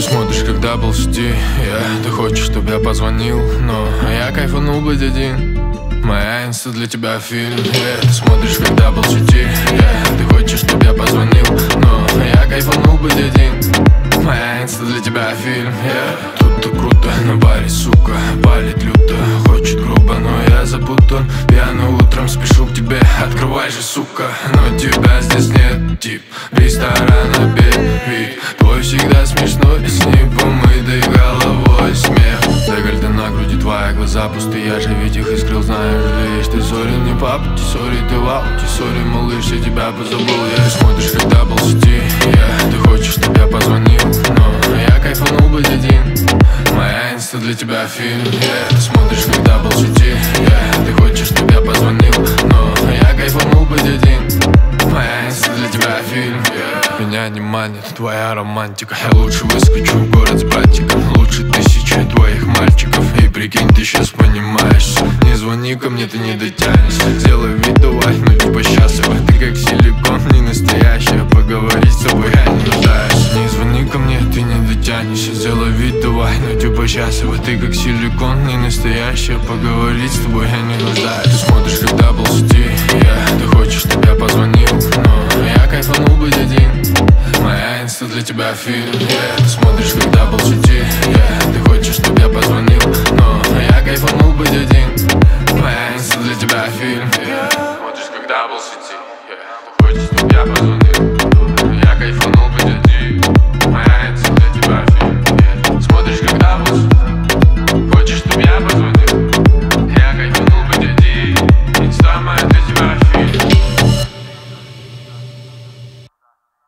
смотришь, когда был в сети, ты хочешь, чтобы я позвонил, но я кайфанул быть один. Моя инста для тебя фильм, ты смотришь, когда был в сети, ты хочешь, чтобы я позвонил, но я кайфанул быть один. Моя инста для тебя фильм, Тут-то круто, на баре, сука, палит люто. Хочет грубо, но я запутан. Пьяный утром, спешу к тебе, открывай же, сука. Но тебя здесь нет, тип ресторана, бит. Твой всегда смешной, с непомытой головой смех. Декольте на груди, твои глаза пустые, я же ведь их искрил, знаешь, жалеешь. Ты сори, не по пути, сори, ты в ауте, сори, малыш, я тебя позабыл. Смотришь, когда был в сети, ты хочешь, чтобы я позвонил, но я кайфанул быть один. Моя инста для тебя фильм, ты смотришь, когда был в сети, ты хочешь, чтобы я позвонил, но я кайфанул быть один. Моя инста для тебя фильм, Меня не манит твоя романтика. Я лучше выскочу в город с братиком, лучше тысячи твоих мальчиков. И прикинь, ты сейчас понимаешь, не звони ко мне, ты не дотянешься. Сделай вид, давай, ну типа счастлива. Ты как силикон, не настоящая. Поговорить с тобой я не нуждаюсь. Не звони ко мне, ты не дотянешься. Сделай вид, давай, ну типа счастлива. Ты как силикон, не настоящая. Поговорить с тобой я не нуждаюсь. Ты смотришь, когда был в сети, ты хочешь, чтобы я позвонил, но я кайфанул быть один. Моя инста для тебя фильм, ты смотришь, когда был в сети, ты хочешь, чтобы я позвонил, но я кайфанул быть один. Моя инста для тебя фильм, смотришь, когда был в сети, ты хочешь, чтобы я позвонил.